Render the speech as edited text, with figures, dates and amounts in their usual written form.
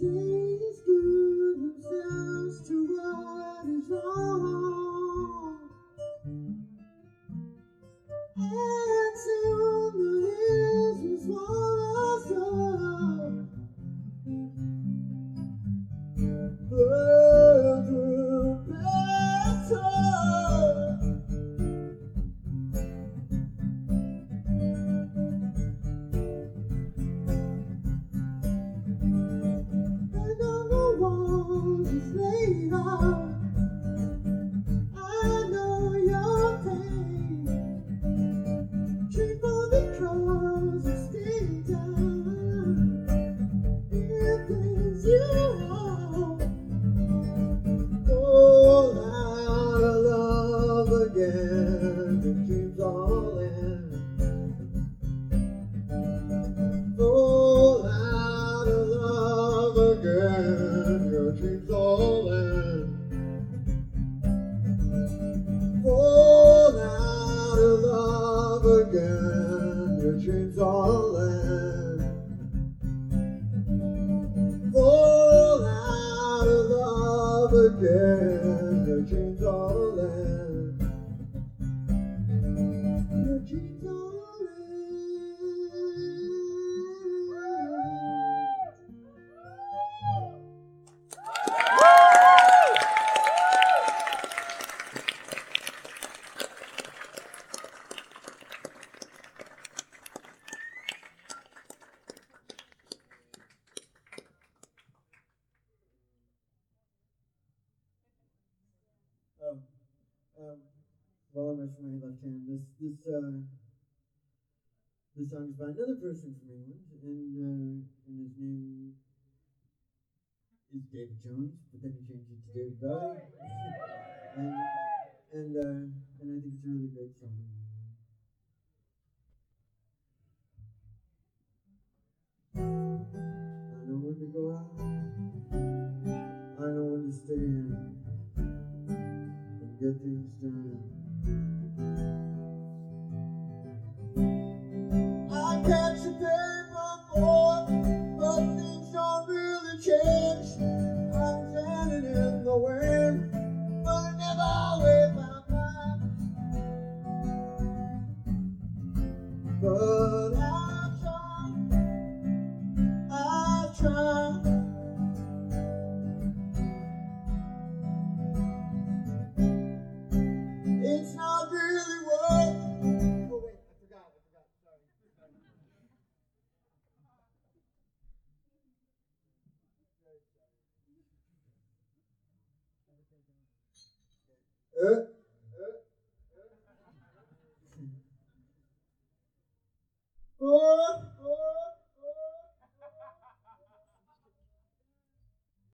Days glue themselves to what is wrong, and soon the hills will swallow us up. Birds will pass us. And on the walls is laid out, I know your pain. Treat for the cause and stay down. It brings you out. Fall out of love again, the dreams all end. Fall out of love again, your dreams all end. Fall out of love again, your dreams all end. Fall out of love again, your dreams all end. Your dreams all end. While I'm resting my left hand, this song is by another person from England, and his name is David Jones, but then he changed it to David Bowie, and I think it's a really great song. I know when to go out, I know when to stay in, and get things done. I catch a paper boy, but things don't really change. I'm standing in the wind, but I never with my mind. But I try. It's not really worth. Oh wait, I forgot, sorry.